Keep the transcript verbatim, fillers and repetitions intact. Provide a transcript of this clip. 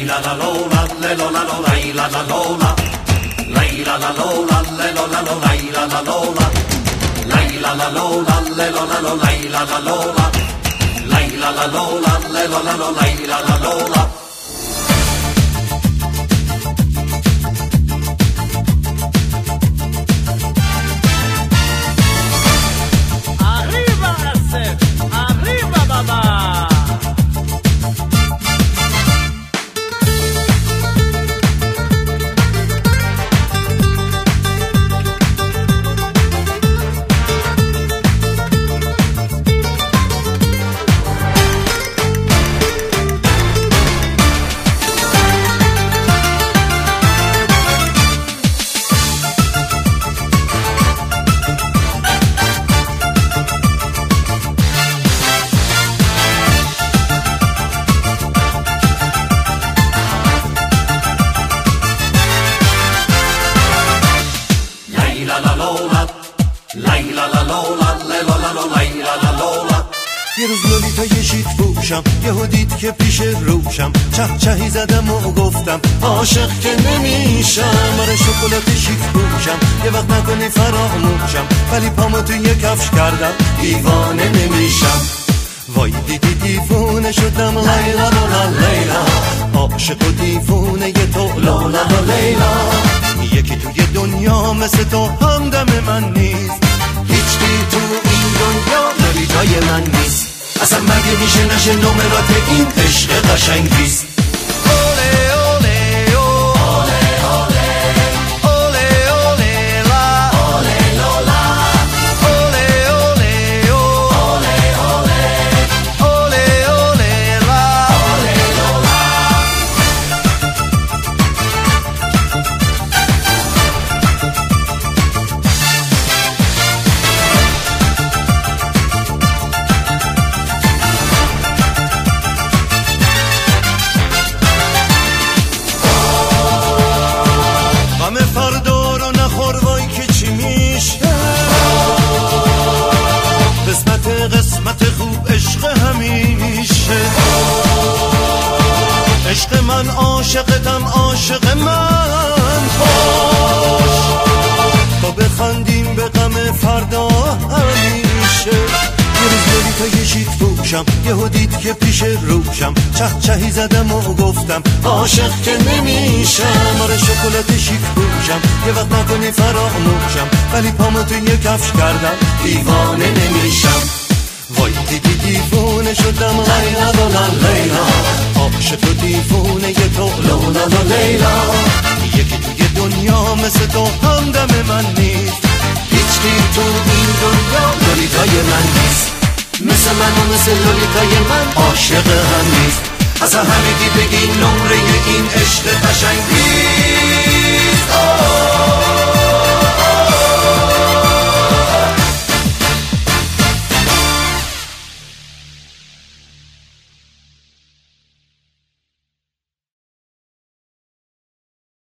لیلا لا لولا لیلا لا لولا لیلا لا لولا لیلا لا لولا لیلا لا لولا لیلا لا لولا لیلا لا لولا لیلا لا لولا لیلا لا لولا لیلا لا لولا لیلا لا لولا لیلا لا لولا. یه روز لولیتا یه شیک پوشم یهو دید که پیش روشم چه چهی زدم و گفتم عاشق که نمیشم. آره شکلات شیک پوشم یه وقت نکنی فراموشم ولی پامو تو یه کفش کردم دیوانه نمیشم. وای دیدی دیوونه شدم لیلا لالا لیلا عاشق و دیوونه یه تو لالا لیلا. یکی توی دنیا مثل تو همدم من نیست هیچکی تو این دنیا لولیتای من نیست. اصلا مگه میشه نشه نمرات این عشق قشنگیست. فردا رو نخور وای که چی میشه قسمت قسمت خوب عشق همیشه. عشق من عاشقتم عاشق من باش تا بخندیم به غم فردا همیشه. یه روز لولیتا یه شیک پوشم یهو دید که پیش روشم چه چهی زدم و گفتم عاشق که نمیشم. آره شکلات شیک پوشم یه وقت نکنی فراموشم ولی پامو تو یه کفش کردم دیوانه نمیشم. وای دیدی دیوونه شدم لیلا لالا لیلا عاشق و دیوونه یه تو لالا لیلا. یکی توی دنیا مثل تو همدم من نیست هیچکی تو این دنیا لولیتای من نیست. مثل من و مثل لولیتای من عاشق هم نیست. اصلا همگی بگی نمره این عشق قشنگی